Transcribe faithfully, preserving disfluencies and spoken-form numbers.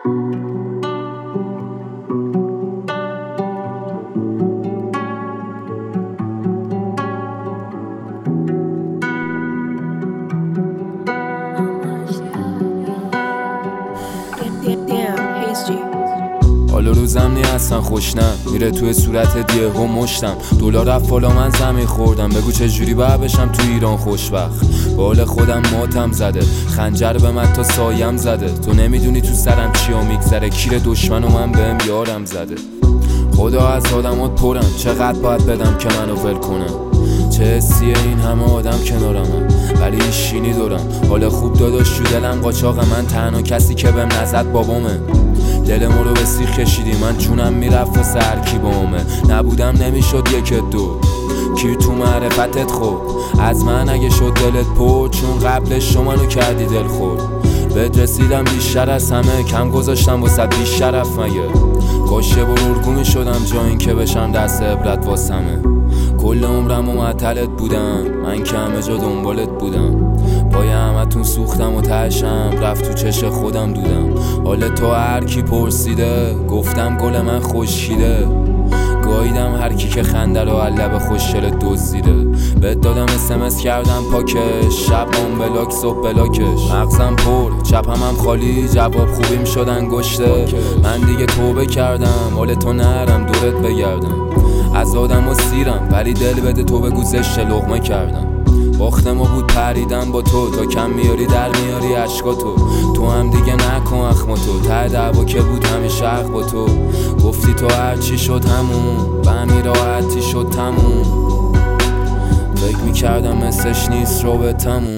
حالا روزم نی اصلا خوشنم میره توی صورت دیه و مشتم دلار رفت بالا من زمین خوردم بگو چجوری باید بشم تو ایران خوشبخت بال خودم ماتم زده خنجر به من تا سایم زده تو نمیدونی تو سرم چیا میگذره کیر دشمن و من بهم یارم زده خدا از آدمات پرم چقدر باید بدم که منو ول کنم چه حسیه این همه آدم کنارمم ولی ایشینی دارم حال خوب داداش تو دلم قاچاق من تنها کسی که بهم نزد بابامه دل ما رو به سیخ کشیدی من چونم میرفت و سرکی بامه نبودم نمیشد یک دو کی تو معرفتت خوب از من اگه شد دلت پر چون قبلش شما منو کردی دل خور بهت رسیدم بیشتر از همه کم گذاشتم واسه بی شرف مگه کاش یه بار ارگومی شدم جا این که بشم دست عبرت واسمه کل عمرم و معطلت بودم من که همه جا دنبالت بودم پای همتون سوختم و تشم رفت تو چش خودم دودم حالا تو هر کی پرسیده گفتم گل من خشکیده گاییدم هر کی که خنده رو لب خوشگلت دزدیده بهت دادم اسمس کردم پاکش شب اون بلاک صبح بلاکش مغزم پر چپم هم خالی جواب خوبیم شد انگشته من دیگه توبه کردم حال تو نرم دورت بگردم از آدم و سیرم ولی دل بده تو بگو زشت لقمه کردم باخت ما بود پریدم با تو تا کم میاری در میاری عشقاتو تو هم دیگه نکن اخماتو ته دعوا که بود همیشه حق با تو گفتی تو هرچی شد همون به همین راحتی شد تموم فکر میکردم مثلش نیست رو به تموم